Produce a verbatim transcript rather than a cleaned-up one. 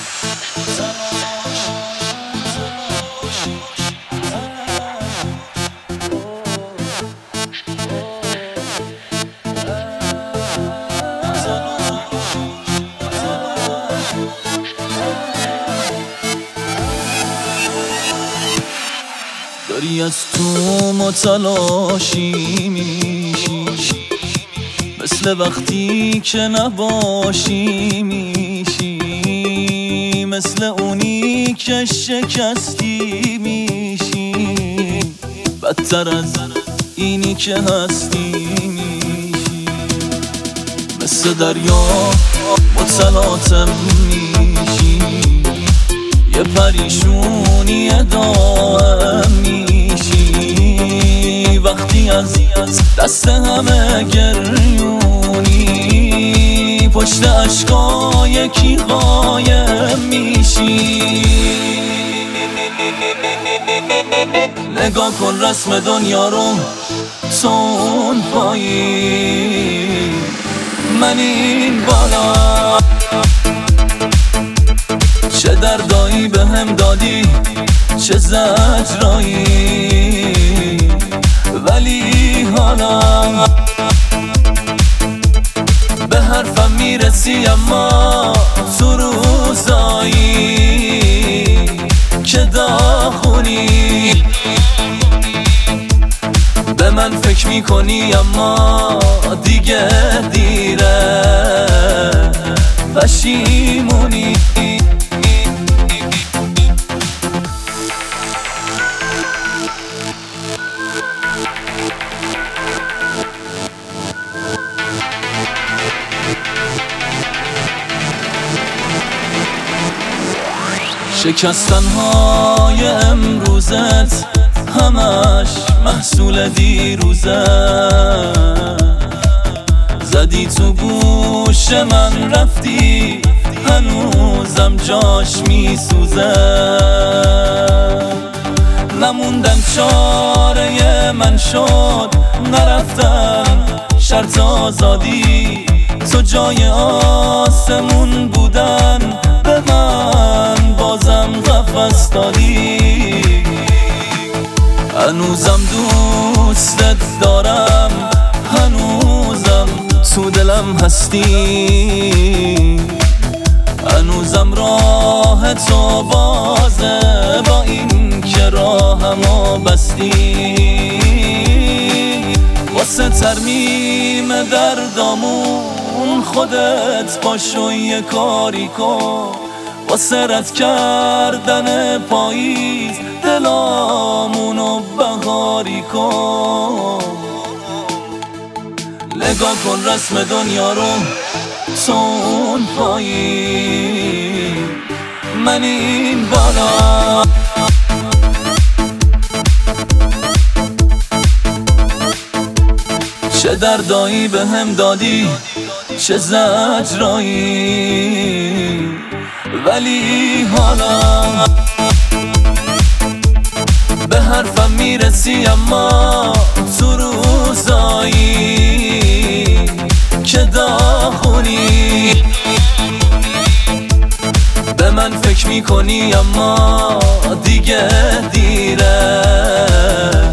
داری از تو متلاشی میشی، مثل وقتی که نباشی میشی، مثل اونی که شکستی میشی، بدتر از اینی که هستی میشی، مثل دریا متلاطم میشی، یه پریشونی دائم میشی، وقتی از دست همه گریونی، پشت عشقا یکی قایم میشی. نگاه کن رسم دنیا رو، تو اون پایی، من این بالا. چه دردایی به هم دادی، چه زجرایی، ولی حالا به حرفم میرسی، اما تو روزایی که داغونی به من فکر میکنی، اما دیگه دیره، پشیمونی. شکستنهای امروزت همش محصول دیروزه، زدی تو گوش من رفتی، هنوزم جاش میسوزه، نموندن چاره من شد، نرفتم شرط آزادی، تو جای آسمون بودن به من بازم قفس دادی، هنوزم دوستت دارم، هنوزم تو دلم هستی، هنوزم راه تو بازه، با این که راهمو بستی، واسه ترمیم دردامون خودت باشو یه کاری کن، واسه رد کردن پاییز دلامونو بهاری کن. نگاه کن رسم دنیا رو، تو اون پایی، من این بالا. چه دردایی به هم دادی، چه زجرایی، ولی حالا به حرفم میرسی، اما تو روزایی که داغونی به من فکر میکنی، اما دیگه دیره،